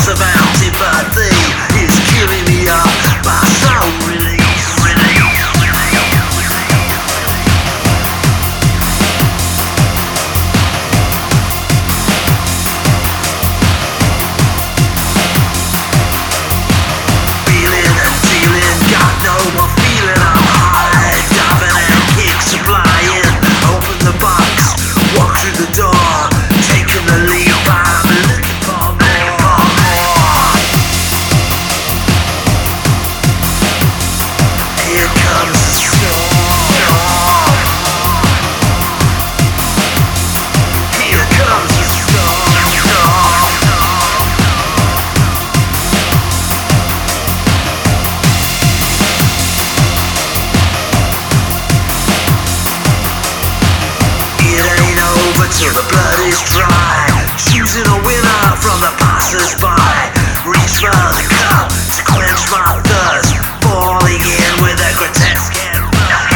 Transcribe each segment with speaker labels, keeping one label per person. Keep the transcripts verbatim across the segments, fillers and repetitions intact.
Speaker 1: thoughts of antipathy is killing me up. My soul release, release, feeling and feeling, got no more feeling. I'm high, diving and kicks are flying. Open the box, walk through the door, taking the leap. I'm looking for more. Here comes the storm. Here comes the storm. It ain't over till the blood is dry. Choosing a winner from the passers-by. Reach for the cup to quench my thirst. Falling in with a grotesque effort.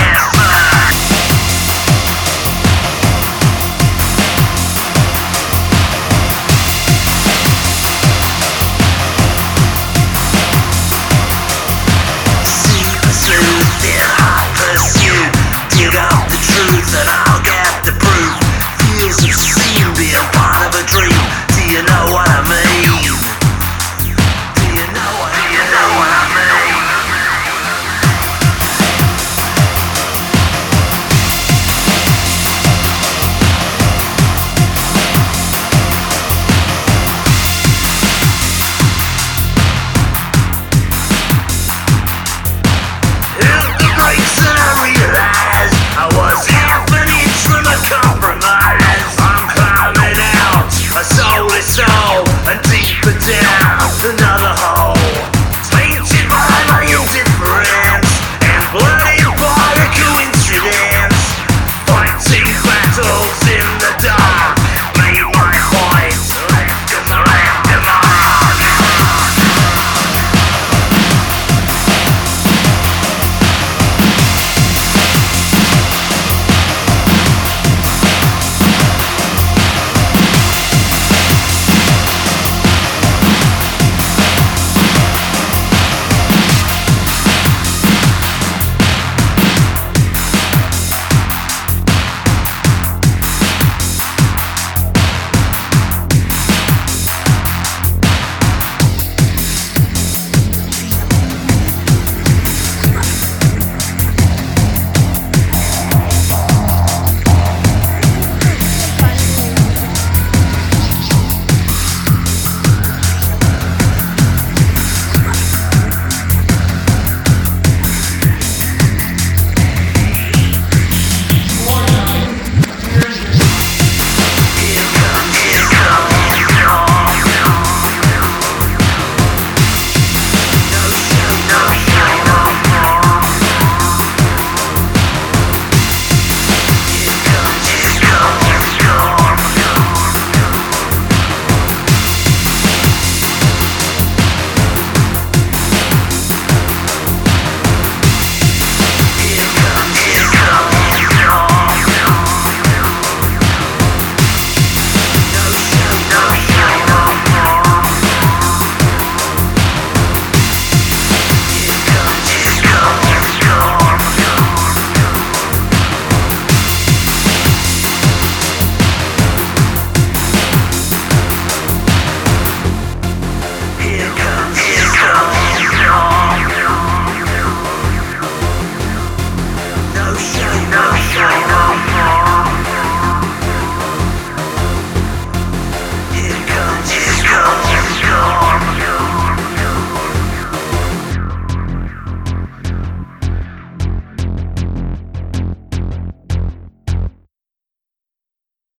Speaker 1: See pursuit in hot pursuit. Dig up the truth and I'll get the proof. Feels obscene being part of a dream. Do you know what I mean? Do you know what, do you know what I mean? Hit the brakes and I realized I was half an inch from a compromise. I'm climbing out, a soul is soul, and deeper down.